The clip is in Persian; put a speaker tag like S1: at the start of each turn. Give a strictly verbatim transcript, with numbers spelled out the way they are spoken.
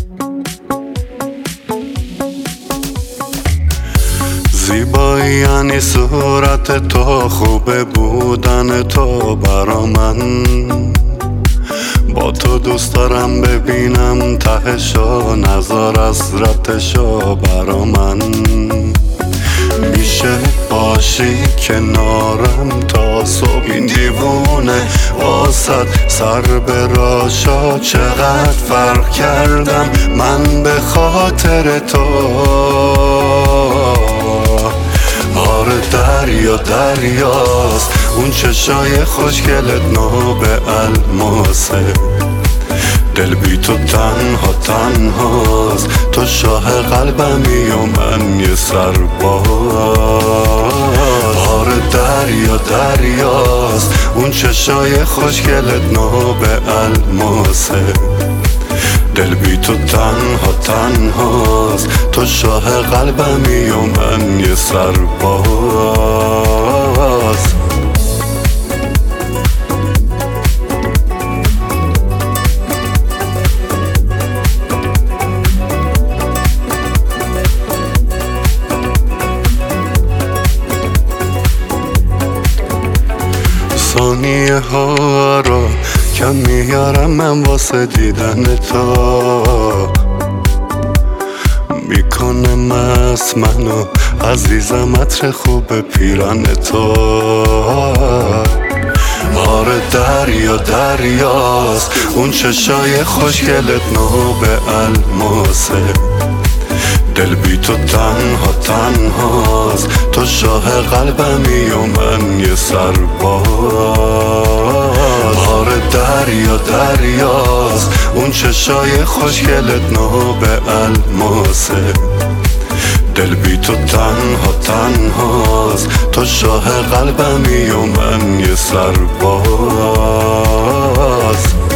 S1: زیبایی یعنی صورت تو، خوبه بودن تو برا من. با تو دوست دارم ببینم تهشو، نظر از رتشو برا من. میشه باشی کنارم تا صبح، این دیوونه واسد سر به راشا. چقدر فرق کردم من به خاطر تو. آره دریا دریاست اون چشای خوشگلت، نو به الماسه. دل بی تو تنها تنهاست، تو شاه قلبمی و من یه سرباز. آره دریا دریاست اون چشای خوشگلت، نو به الماسه. دل بی تو تنها تنهاست، تو شاه قلبمی و من یه سرباز. ثانیه ها رو کم میارم من واسه دیدن تو. میکنه مست منو عزیزم عطر خوب پیرن تو. آره دریا دریاست اون چشای خوشگلت، نو به الماسه. دل بی تو تنها تنهاست، تو شاه قلبمی و من یه سرباز. آره دریا دریاست اون چشای خوشگلت، نو به الماسه. دل بی تو تنها تنهاست، تو شاه قلبمی و من یه سرباز.